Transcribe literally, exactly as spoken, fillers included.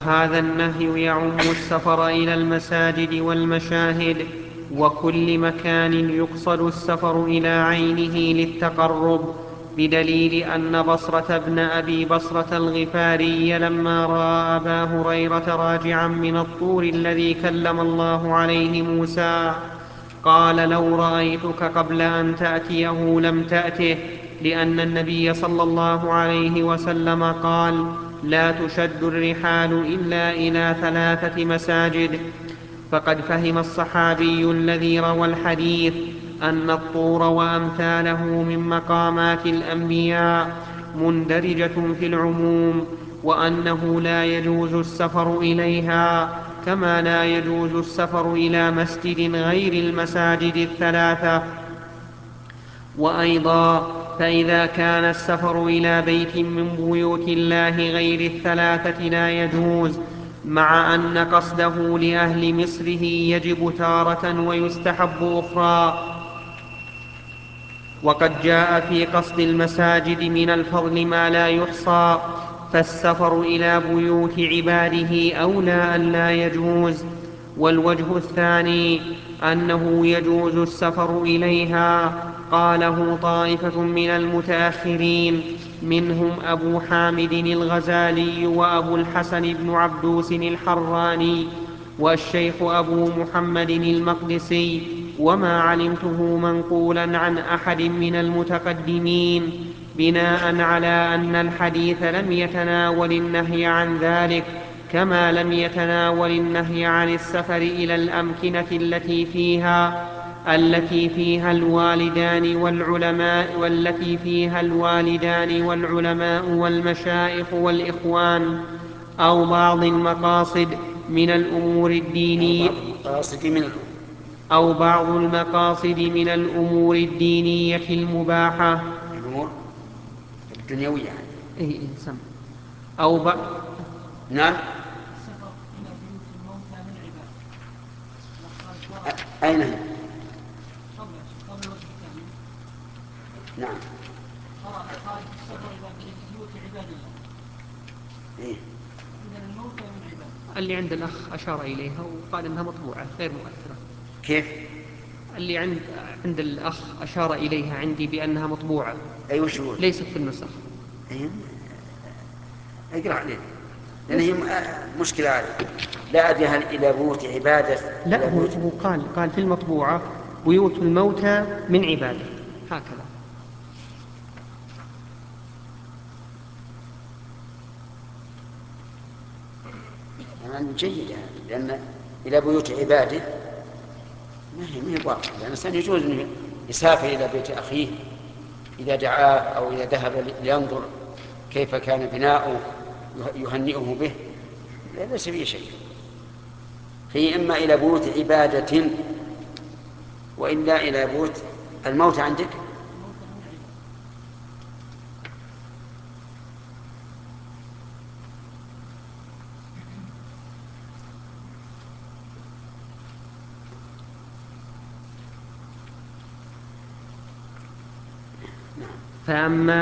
هذا النهي يعم السفر إلى المساجد والمشاهد وكل مكان يقصد السفر إلى عينه للتقرب، بدليل أن بصرة بن أبي بصرة الغفاري لما رأى أبا هريرة راجعا من الطور الذي كلم الله عليه موسى قال لو رأيتك قبل أن تأتيه لم تأته، لأن النبي صلى الله عليه وسلم قال لا تشد الرحال إلا إلى ثلاثة مساجد. فقد فهم الصحابي الذي روى الحديث أن الطور وأمثاله من مقامات الأنبياء مندرجة في العموم، وأنه لا يجوز السفر إليها كما لا يجوز السفر إلى مسجد غير المساجد الثلاثة. وأيضا فإذا كان السفر إلى بيت من بيوت الله غير الثلاثة لا يجوز، مع أن قصده لأهل مصره يجب تارة ويستحب أخرى. وقد جاء في قصد المساجد من الفضل ما لا يحصى، فالسفر إلى بيوت عباده أولى أن لا يجوز. والوجه الثاني أنه يجوز السفر إليها، قاله طائفة من المتأخرين منهم أبو حامد الغزالي وأبو الحسن بن عبدوس الحراني والشيخ أبو محمد المقدسي، وما علمته منقولا عن أحد من المتقدمين، بناء على أن الحديث لم يتناول النهي عن ذلك كما لم يتناول النهي عن السفر إلى الأمكنة التي فيها التي فيها الوالدان والعلماء والتي فيها الوالدان والعلماء والمشايخ والإخوان، أو بعض المقاصد من الأمور الدينية أو بعض المقاصد من الأمور الدينية المباحة الأمور الدنيوية يعني. إيه إيه سم. أو ب... نعم. أين هي؟ نعم. إيه؟ اللي عند الأخ أشار إليها وقال إنها مطبوعة غير مؤثرة. كيف؟ اللي عند عند الأخ أشار إليها عندي بأنها مطبوعة. أي وش يقول؟ ليست في النسخ. أيه؟ اقرأ عليه لأن هي مشكلة عليه. لا أدري هل إلى بيوت عبادة. لا هو, هو قال قال في المطبوعة بيوت الموتى من عباده هكذا. يعني جيدة لأن إلى بيوت عباده ما هي ما هي باطلة، لأن الإنسان يجوز أن يسافر إلى بيت أخيه إذا دعاه أو إذا ذهب لينظر كيف كان بناؤه يهنئه به، ليس فيه شيء. هي إما إلى بيوت عبادة وإلا إلى بيوت الموت عندك. فأما